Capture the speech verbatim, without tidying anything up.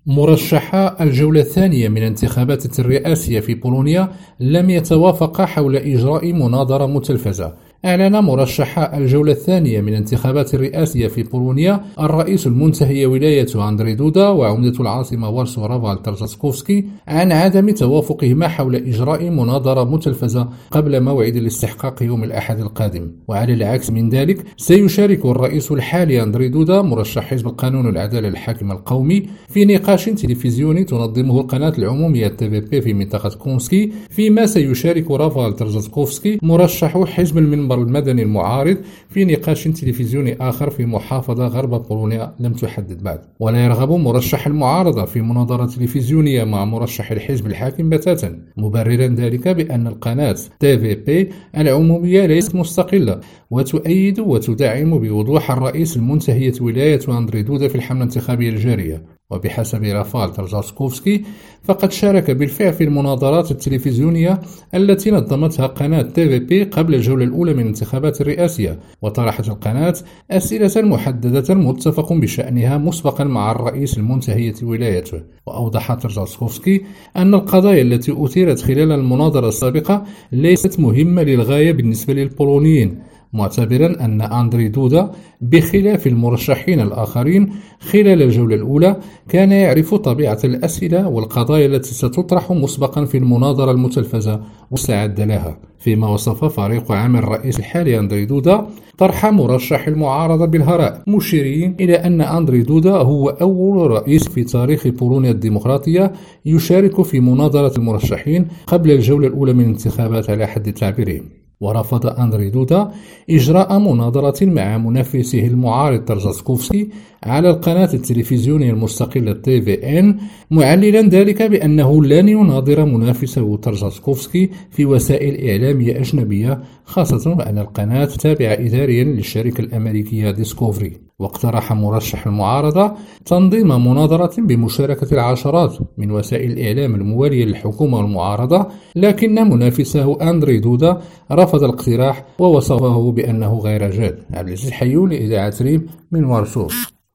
مرشحا الجولة الثانية من انتخابات الرئاسية في بولونيا لم يتوافقا حول إجراء مناظرة متلفزة. أعلن مرشحا الجولة الثانية من انتخابات الرئاسية في بولونيا الرئيس المنتهي ولاية أندري دودا وعمدة العاصمة وارسو رافال ترزاسكوفسكي عن عدم توافقهما حول إجراء مناظرة متلفزة قبل موعد الاستحقاق يوم الأحد القادم. وعلى العكس من ذلك سيشارك الرئيس الحالي أندري دودا مرشح حزب القانون والعدالة الحاكم القومي في نقاش تلفزيوني تنظمه القناة العمومية تي في بي في منطقة كونسكي، فيما سيشارك رافال ترزاسكوفسكي مرشح حزب المنبر المدني المعارض في نقاش تلفزيوني آخر في محافظة غرب بولونيا لم تحدد بعد. ولا يرغب مرشح المعارضة في مناظرة تلفزيونية مع مرشح الحزب الحاكم بتاتا، مبررا ذلك بأن القناة تي في بي العمومية ليست مستقلة وتؤيد وتدعم بوضوح الرئيس المنتهية ولاية أندري دودا في الحملة الانتخابية الجارية. وبحسب رافال ترزاسكوفسكي فقد شارك بالفعل في المناظرات التلفزيونية التي نظمتها قناة تي في بي قبل الجولة الأولى من الانتخابات الرئاسية، وطرحت القناة أسئلة محددة متفق بشأنها مسبقا مع الرئيس المنتهية ولايته. وأوضح ترزاسكوفسكي أن القضايا التي أثيرت خلال المناظرة السابقة ليست مهمة للغاية بالنسبة للبولونيين، معتبرا أن أندري دودا بخلاف المرشحين الآخرين خلال الجولة الأولى كان يعرف طبيعة الأسئلة والقضايا التي ستطرح مسبقا في المناظرة المتلفزة واستعد لها. فيما وصف فريق عمل الرئيس الحالي أندري دودا طرح مرشح المعارضة بالهراء، مشيرين إلى أن أندري دودا هو أول رئيس في تاريخ بولونيا الديمقراطية يشارك في مناظرة المرشحين قبل الجولة الأولى من الانتخابات على حد تعبيرهم. ورفض أندري دودا إجراء مناظرة مع منافسه المعارض ترزاسكوفسكي على القناة التلفزيونية المستقلة تي في إن، معللا ذلك بأنه لن يناظر منافسه ترزاسكوفسكي في وسائل إعلامية أجنبية، خاصة وأن القناة تابعة إداريا للشركة الأمريكية ديسكوفري. واقترح مرشح المعارضة تنظيم مناظرة بمشاركة العشرات من وسائل الإعلام الموالية للحكومة والمعارضة، لكن منافسه أندري دودا رفض الاقتراح ووصفه بأنه غير جاد. عبد العزيز حيو لإذاعة ريم من وارسو.